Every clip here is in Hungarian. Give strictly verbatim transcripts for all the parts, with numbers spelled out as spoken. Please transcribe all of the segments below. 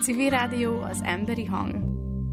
Civil Rádió, az emberi hang.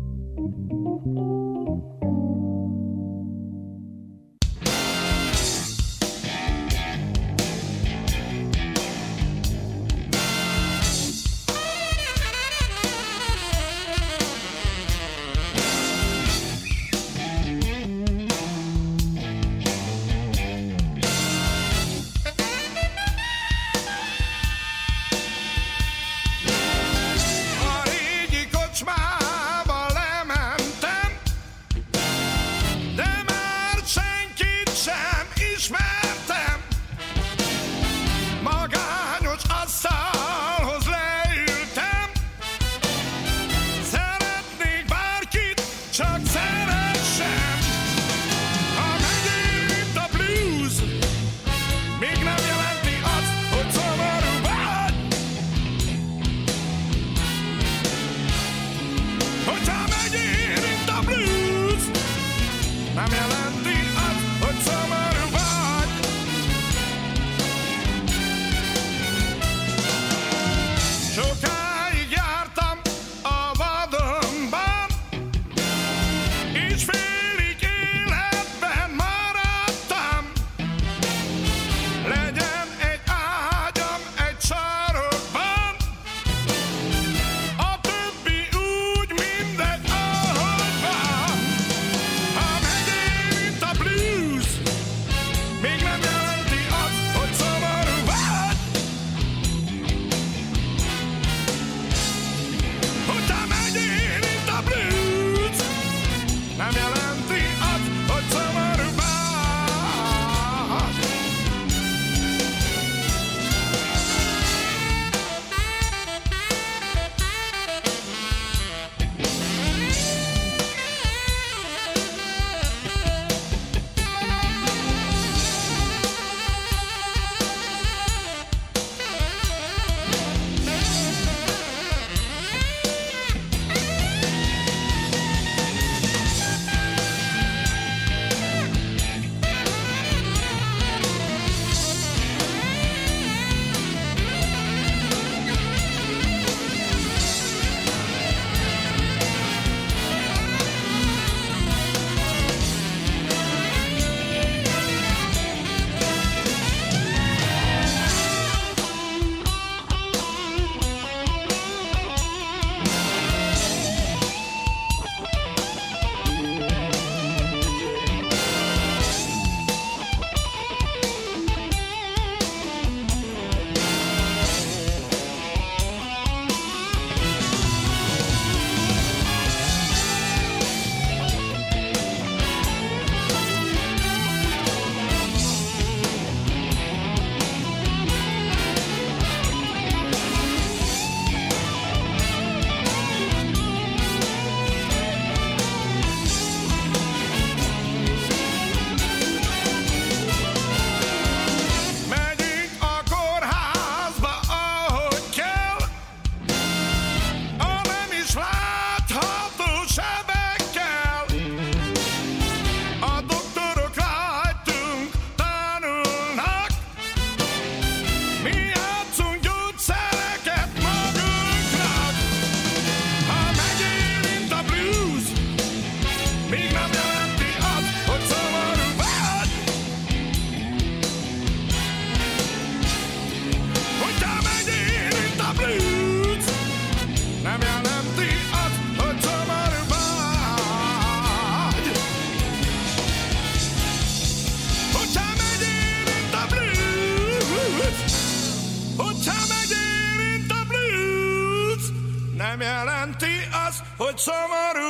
Hogy szomorú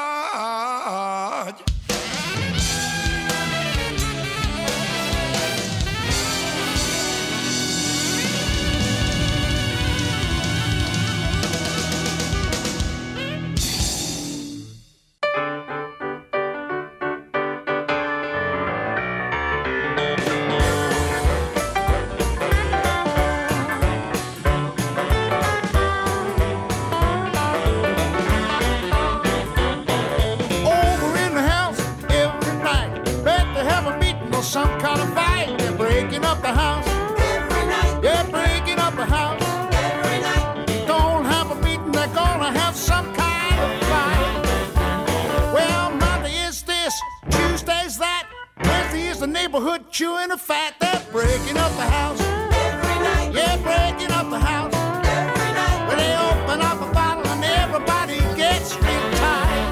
vagy. Over in the house neighborhood chewing the fat. They're breaking up the house. Every night. Yeah, breaking up the house. Every night. Where they open up a bottle and everybody gets real tight.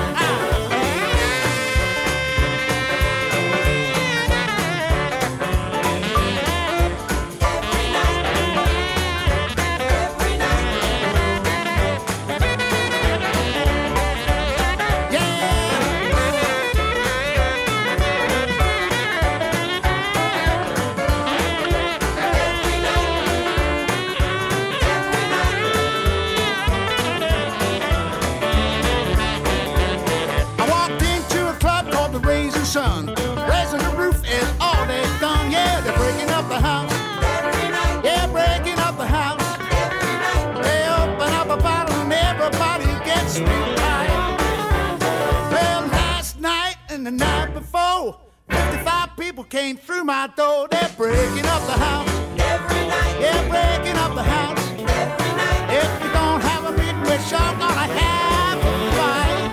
Sun. Raising the roof is all they've done. Yeah, they're breaking up the house. Every night. Yeah, breaking up the house. Every night. They open up a bottle and everybody gets real tight. Well, last night and the night before, fifty-five people came through my door. They're breaking up the house. Every night. Yeah, breaking up the house. Every night. If we don't have a meeting, we're sure gonna have a fight.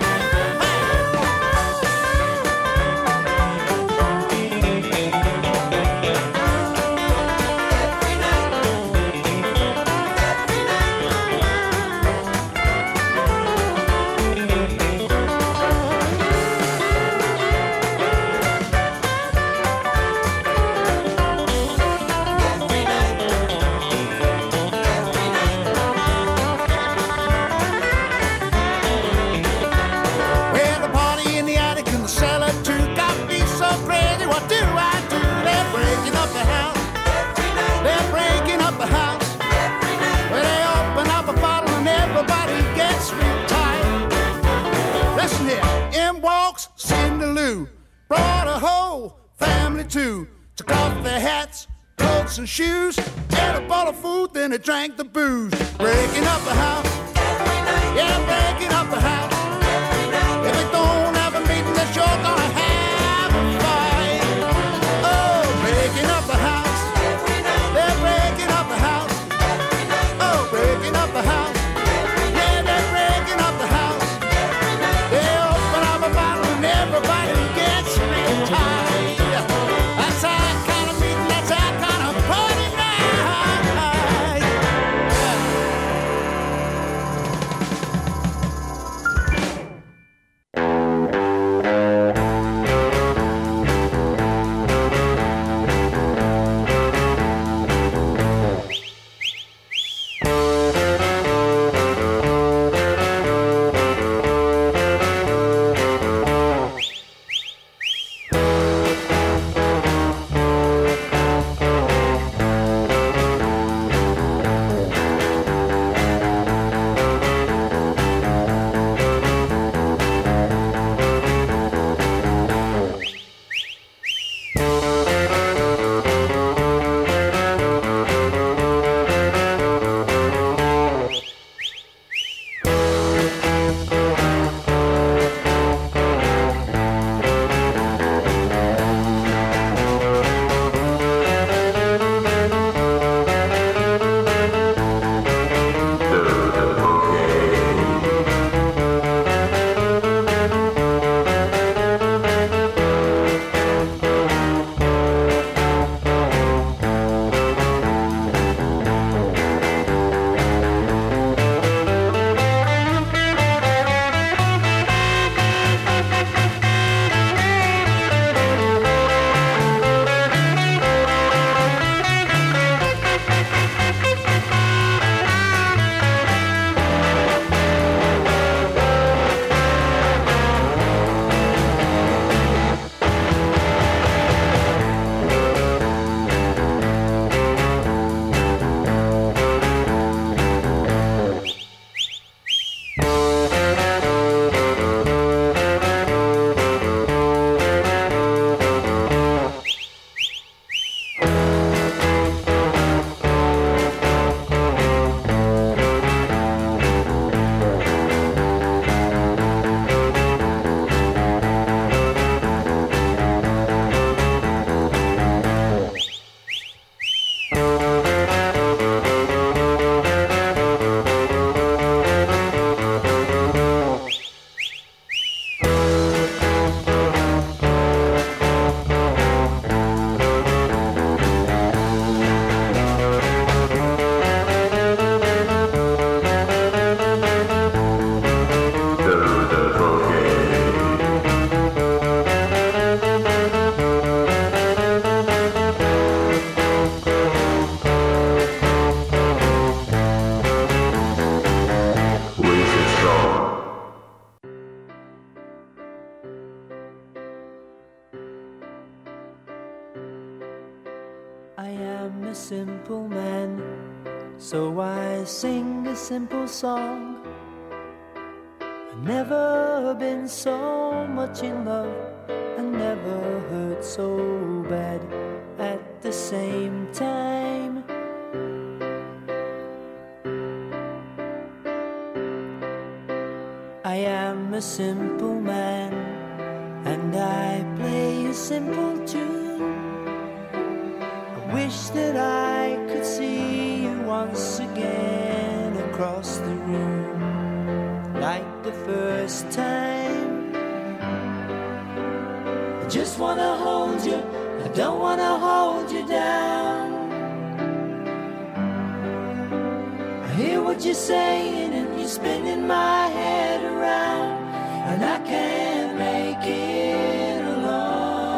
Brought a whole family too. Took off their hats, coats and shoes. Ate a bowl of food, then they drank the booze. Breaking up the house. Every night. Yeah, breaking up the house. Every night. If they don't have a meeting, they're sure gonna have a fight. Oh, breaking up the house. Every night. They're breaking up the house. Every night. Oh, breaking up the house. Yeah, they're breaking up the house. Every night. They open up a bottle and everybody gets real tight. That's our kind of meeting, that's our kind of party night. So I sing a simple song. I've never been so much in love, I never hurt so bad at the same time. I am a simple man, and I play a simple tune. I wish that I could see you once again across the room, like the first time. I just wanna hold you, I don't wanna hold you down. I hear what you're saying and you're spinning my head around, and I can't make it alone.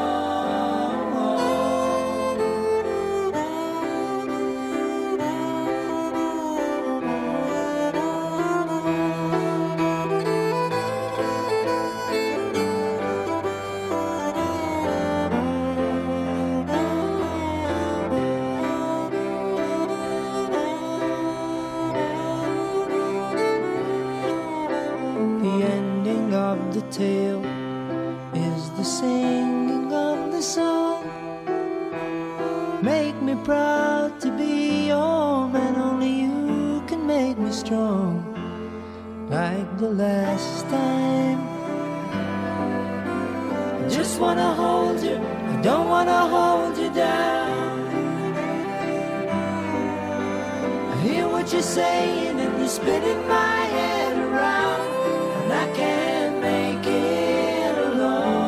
The tale is the singing of the song. Make me proud to be your man, only you can make me strong, like the last time. I just wanna hold you, I don't wanna hold you down. I hear what you're saying and you're spinning my head around, and I can't make it alone.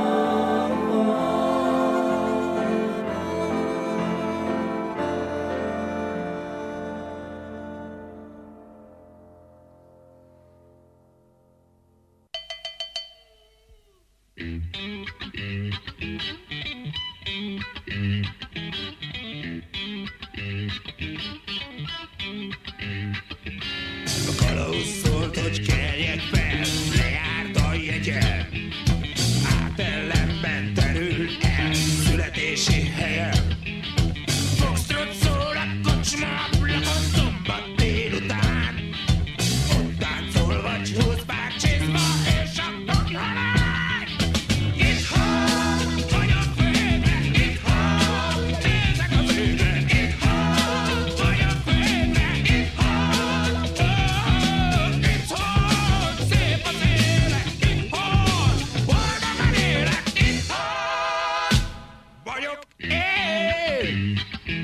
A kalóz szólt, hogy kelljek fel, lejárt a jegyem. Átellenben terül el születési helyem. Foxtrot szól a kocsma ablakon szombat délután. Ott táncol vagy húz pár csizma és a foghalány. Itthon vagyok végre, itthon nézek az égre, itthon vagyok végre, itthon, oh, itthon szép az élet, itthon boldogan élek, itthon vagyok én.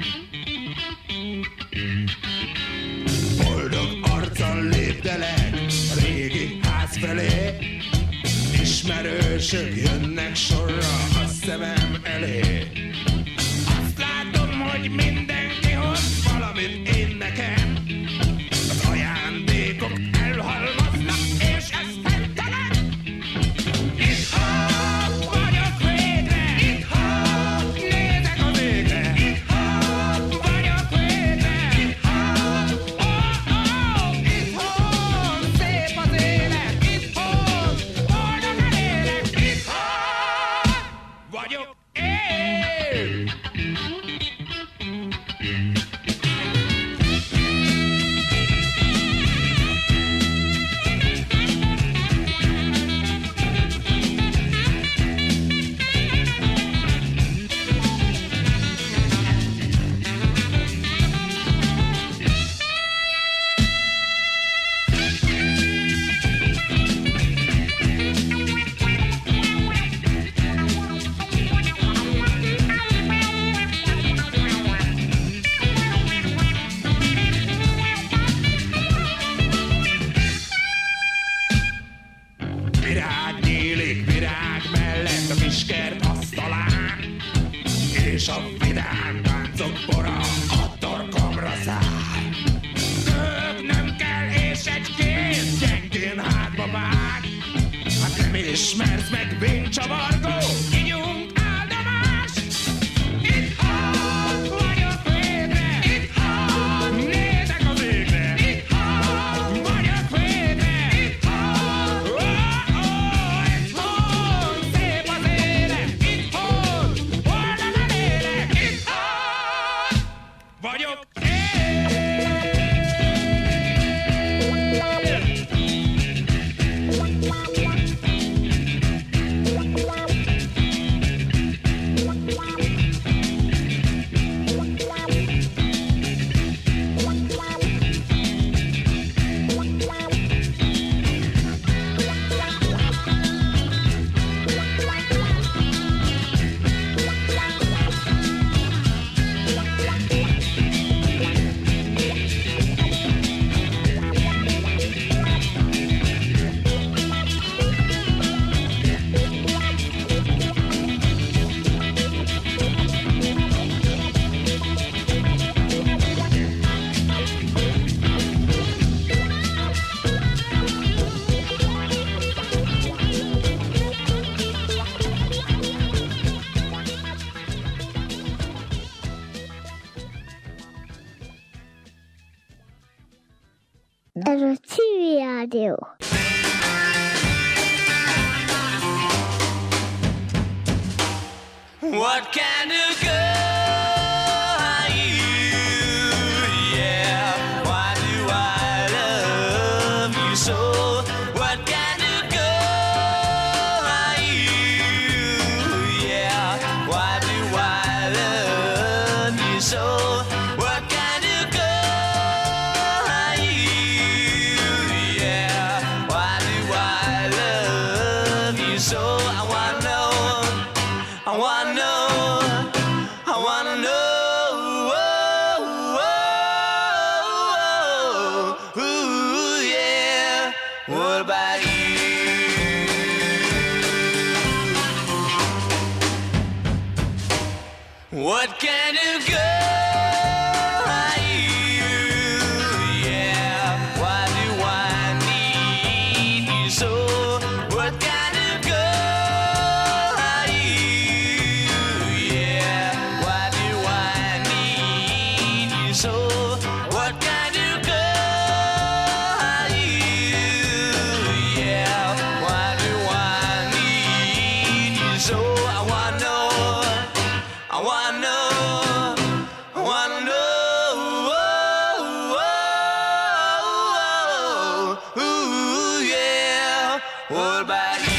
Boldog arccal lépdelek a régi ház felé, ismerősök jönnek sorra a szemem elé. Azt látom, hogy mindenki hoz valamit én nekem. Az ajándékok elhalmaznak, és ez helytelen. Itthon vagyok végre, itthon nézek az égre, itthon vagyok végre, itthon, oh, oh, itthon szép az élet, itthon boldogan élek, itthon vagyok én. Virág nyílik virág mellett a kiskert asztalán, és a vidám táncok pora a torkomra száll. Köhögnem kell, és egy kéz gyengén hátba vág. Hát nem ismersz meg, vénycsavargó, ígyunk áldomás. Itthon vagyok végre, itthon nézek az égre, itthon vagyok végre, itthon, oh, oh, itthon szép az élet, itthon boldogan élek, itthon vagyok én. R T Radio. What kind of girl are you? Yeah, why do I love you so? What kind of girl are you? Yeah, why do I love you so? What kind of girl are you? Yeah, why do I love you so? I wanna know. I wanna know, I wanna know, oh, oh, oh, ooh, yeah, what about you? What kind of girl are you? Yeah, why do I need you so? What kind of girl are you? Yeah, why do I need you so? What kind of girl are you? Yeah, why do I need you so? I wanna know, I wanna know, I wanna know, oh, oh, oh, ooh, yeah, what about you?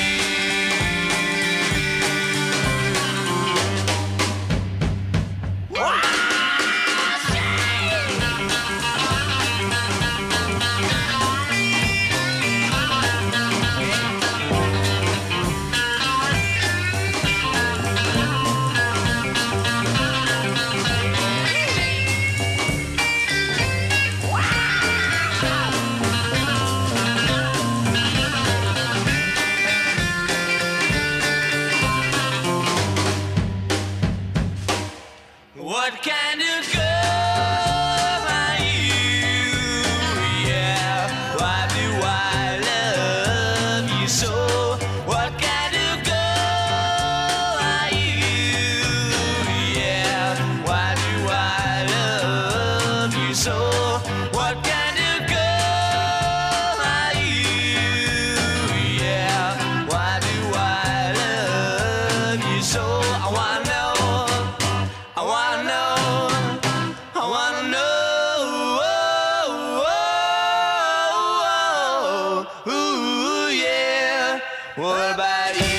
What kind of girl are you? Yeah, why do I love you so? What kind of girl are you? Yeah, why do I love you so? What kind of girl are you? Yeah, why do I love you so? I wanna know. I wanna know, I wanna know, oh, oh, oh, ooh, yeah, what about you?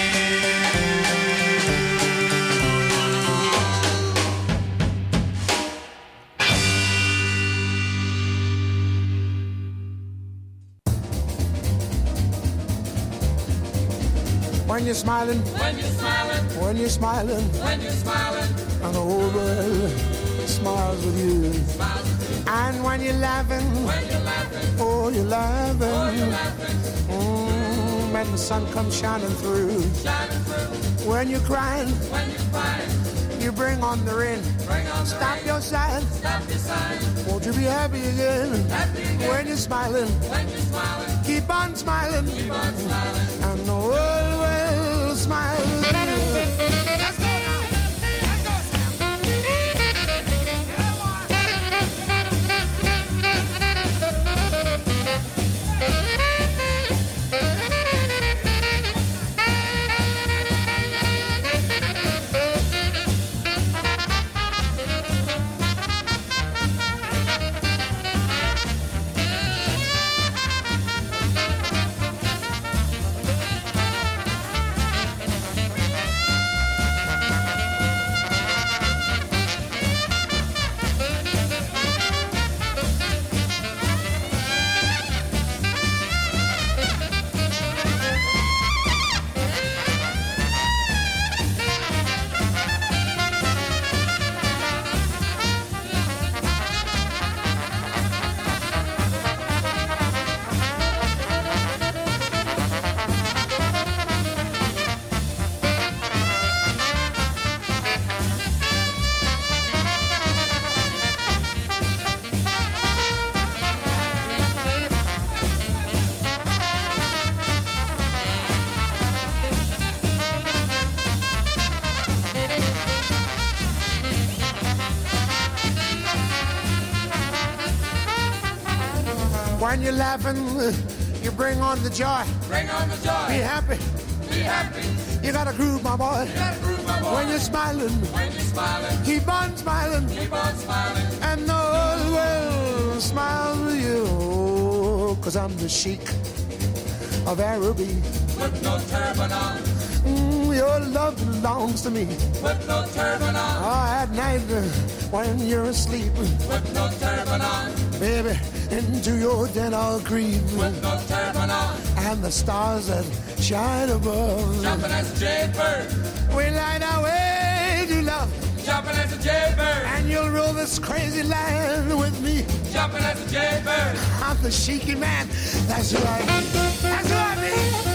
When you're smiling, When you're smiling, when you're smiling, when you're smiling, and the whole world smiles with you. And when you're laughing, when you're laughing, oh, you're laughing. oh, you're laughing, Mm, when the sun comes shining through. shining through. When you're crying, When you're crying, you bring on the rain. bring on the Stop rain, your sighing. stop your sighing. Won't you be happy again? Happy again. When you're smiling, When you're smiling, keep on smiling. keep on smiling. And the world will smile. Let's go now. Let's go, Sam. When you're laughing, you bring on the joy. Bring on the joy. Be happy. Be happy. You gotta groove, my boy. You gotta groove, my boy. When you're smiling. When you're smiling. Keep on smiling. Keep on smiling. And the whole world smiles with you. Cause I'm the Sheik of Araby. With no turban on. Mm, your love belongs to me. With no turban on. Oh, at night uh, when you're asleep. With no turban on. Baby, into your den I'll creep. With no turban on. And the stars that shine above. Jumping as a jailbird. We light our way to love. Jumping as a jailbird. And you'll rule this crazy land with me. Jumping as a jailbird. I'm the Sheiky man. That's who I am. That's who I be.